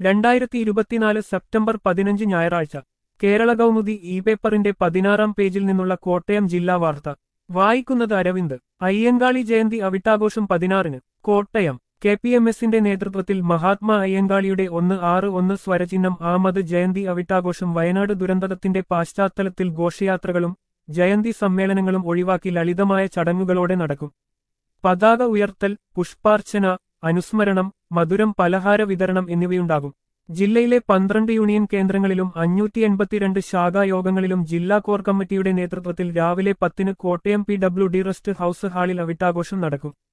2024 September 15 ഞായറാഴ്ച Kerala Kaumudi E പേപ്പറിന്റെ 16-ാം പേജിൽ നിന്നുള്ള കോട്ടയം ജില്ലാ വാർത്ത വായിക്കുന്നത് അരവിന്ദ്. അയ്യങ്കാളി ജയന്തി അവിട്ടാഘോഷം 16-ന് കോട്ടയം. KPMSന്റെ നേതൃത്വത്തിൽ മഹാത്മാ അയ്യങ്കാളിയുടെ 161 സ്വരചിഹ്നം ആമത് ജയന്തി അവിട്ടാഘോഷം വയനാട് ദുരന്തത്തിന്റെ പശ്ചാത്തലത്തിൽ ഘോഷയാത്രകളും ജയന്തി സമ്മേളനങ്ങളും ഒഴിവാക്കി ലളിതമായ ചടങ്ങുകളോടെ നടക്കും. പതാക ഉയർത്തൽ, പുഷ്പാർച്ചന, അനുസ്മരണം, മധുരം പലഹാര വിതരണം എന്നിവയുണ്ടാകും. ജില്ലയിലെ 12 യൂണിയൻ കേന്ദ്രങ്ങളിലും 582 ശാഖായോഗങ്ങളിലും ജില്ലാ കോർ കമ്മിറ്റിയുടെ നേതൃത്വത്തിൽ രാവിലെ 10-ന് കോട്ടയം PWD റെസ്റ്റ് ഹൌസ് ഹാളിൽ അവിട്ടാഘോഷം നടക്കും.